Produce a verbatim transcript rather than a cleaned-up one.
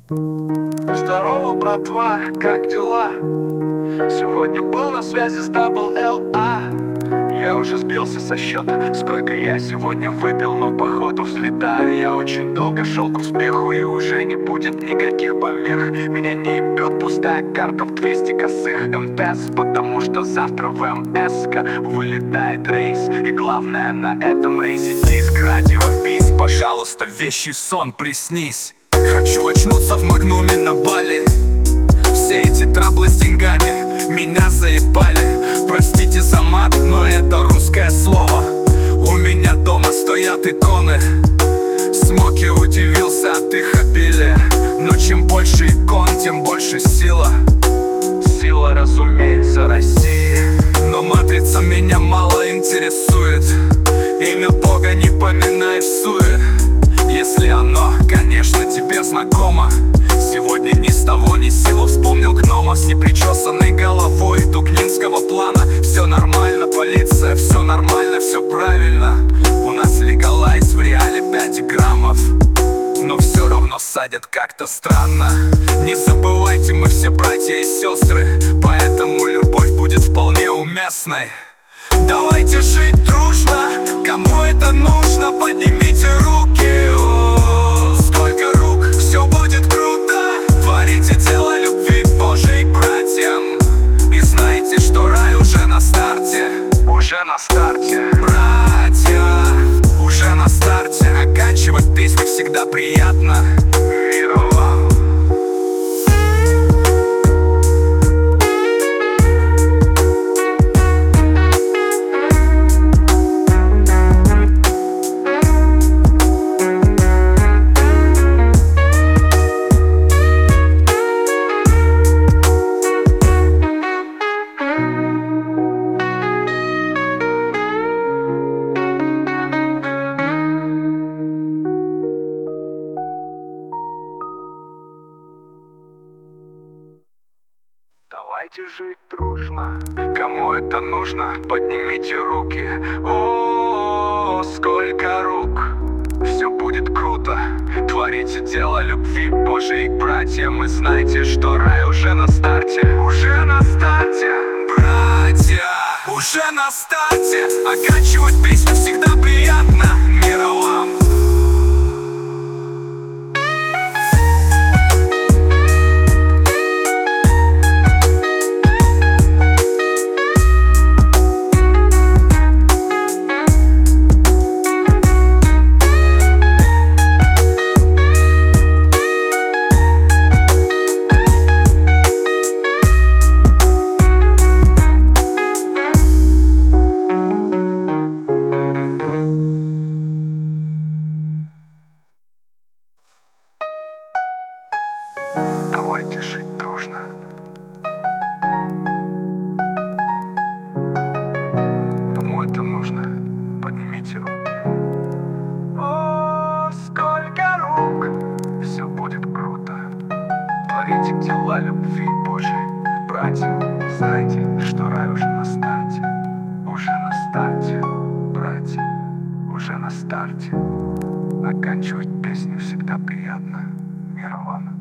Здорово, братва, как дела? Сегодня был на связи с дабл эл а. Я уже сбился со счета, сколько я сегодня выпил, но походу взлетаю. Я очень долго шел к успеху, и уже не будет никаких помех. Меня не ебет пустая карта в двести косых эм тэ эс, потому что завтра в эм эс-ка вылетает рейс. И главное на этом рейсе диск радиопись. Пожалуйста, вещий сон приснись. Хочу очнуться в Магнуме на Бали. Все эти траблы с деньгами меня заебали. Простите за мат, но это русское слово. У меня дома стоят иконы. Смоки удивился от их обилия. Но чем больше икон, тем больше сила. Сила, разумеется, России. Но матрица меня мало интересует. Имя Бога не поминай в суе, если оно, конечно, тебе знакомо. Сегодня ни с того ни с сего вспомнил гнома с непричесанной головой Дукнинского плана. Все нормально, полиция, все нормально, все правильно. У нас легалайз в реале пять граммов, но все равно садят как-то странно. Не забывайте, мы все братья и сестры, поэтому любовь будет вполне уместной. Давайте жить дружно, кому это нужно, поднимите руки. О, сколько рук, все будет круто. Творите дело любви Божией к братьям. И знайте, что рай уже на старте. Уже на старте, братья, уже на старте. Оканчивать песню всегда приятно. Мира вам. Давайте жить дружно, кому это нужно, поднимите руки. О, сколько рук, все будет круто. Творите дело любви Божией к братьям. И знайте, что рай уже на старте. Уже на старте, братья, уже на старте. Оканчивать песню всегда приятно. Мира вам. Давайте жить дружно. Кому это нужно, поднимите руки. О, сколько рук, все будет круто. Творите дела любви Божией, братья. Знайте, что рай уже на старте. Уже на старте, братья, уже на старте. Оканчивать песню всегда приятно. Мира вам.